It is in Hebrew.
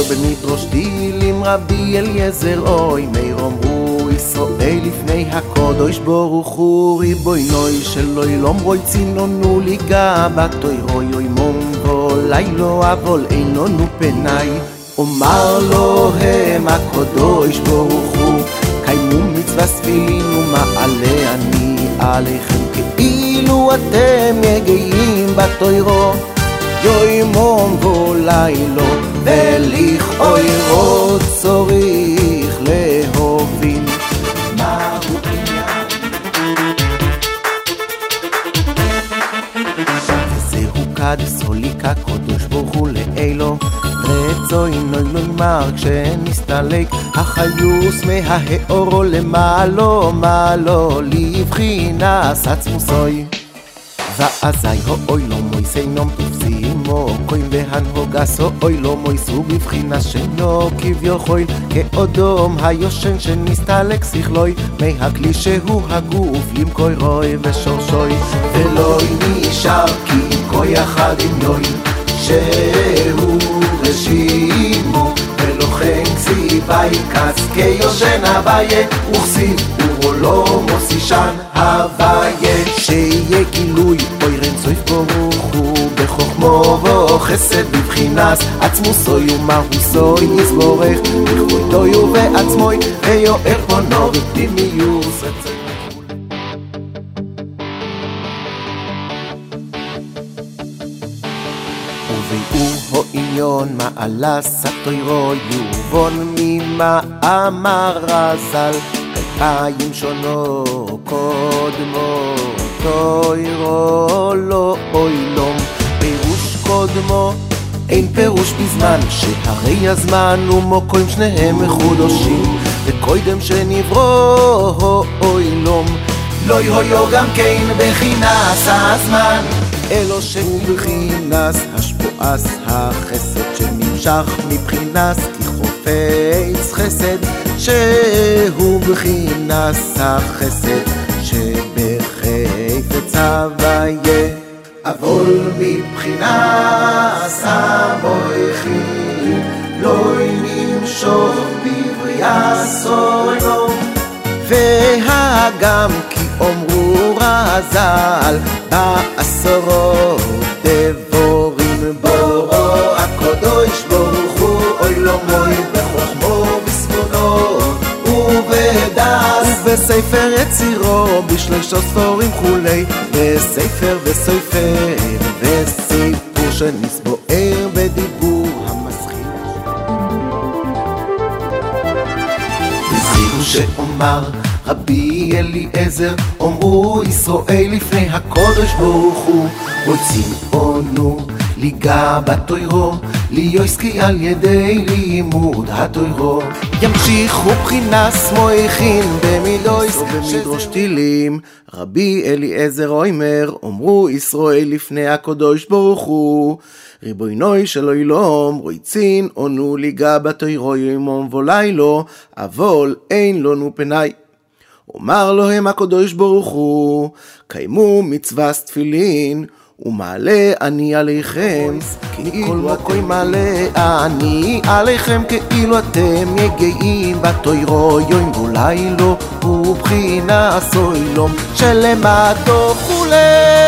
במדרש דילים רבי אליעזר אוי מאיר אמרו ישראל לפני הקדוש ברוך הוא ריבונו של עולם רוציננו ליגע בתורה יומם ולילה אבל אין לנו פנאי אומר להם הקדוש ברוך הוא קיימו מצווה תפילין ומעלה אני עליכם כאילו אתם יגעים בתורה יומם ולילה ולכאורה צריך להבין מהו עניין וזהו קדוש הוליק הקדוש ברוך הוא לאלו רצונו לומר כשנסתלק החיוס מהאורו למעלו מעלו לבחינס עצמוסוי ואזי אוי לא מויסי נום תופסימו קוים והנהוגסו אוי לא מויסו בבחינה שנו כביכול כאודום היושן שנסתלק שכלוי מהכלי שהוא הגוף למקוי רוי ושורשוי ולא נשאר כי כה יחד עם יוי שהוא רשימו ולוחן כסיבי כס כיושן הוויה וכסיב ורולו מוסישן הוויה שיהיה גילוי אוי רנצויף ברוך הוא בחוכמו וחסד בבחינס עצמוסוי ומהוסוי יסבורך בכבודוי ובעצמוי ויואר פונו בפנימיוס וביאו העניון מעלה סתוירו יובון ממאמר רז"ל אלפיים שונו קודמו תוירו לא אוילום פירוש קודמו אין פירוש בזמן שהרי הזמן ומוקוים שניהם מחודשים וקודם שנברוא אוילום לא יהיו גם כן בחינס הזמן אלו שהוא בחינס השפועס החסד שנמשך מבחינס כחופץ חסד שהוא בחינס החסד שבחפץ הוויה אבל מבחינס המויכים לא נמשוך בבריאה סולו והגם כי אומרו רז"ל בעשרות דבורים בורו הקדוש ברוך הוא אוי לא מוי בחוכמו בסבונו ובדס ובספר יצירו בשלושה ספרים כולי בספר וסופר וסיפור שנסבוער בדיבור המסחיל וסיפור שאומר רבי אליעזר אמרו ישראל לפני הקדוש ברוך הוא רוצים אונו ליגע בתוירו ליוסקי על ידי לימוד התוירו ימשיכו בחינס מויכין במילויס במדרש תהילים רבי אליעזר אומר אמרו ישראל לפני הקדוש ברוך הוא ריבונו של עולם רוצים אונו ליגע בתוירו יומם ולילה אבל אין לנו פנאי אומר להם הקדוש ברוך הוא קיימו מצווה תפילין ומעלה אני עליכם כל מקום מעלה אני עליכם כאילו אתם יגעים בתוירו יום ולילה ובחינה סוילום שלמדו כולי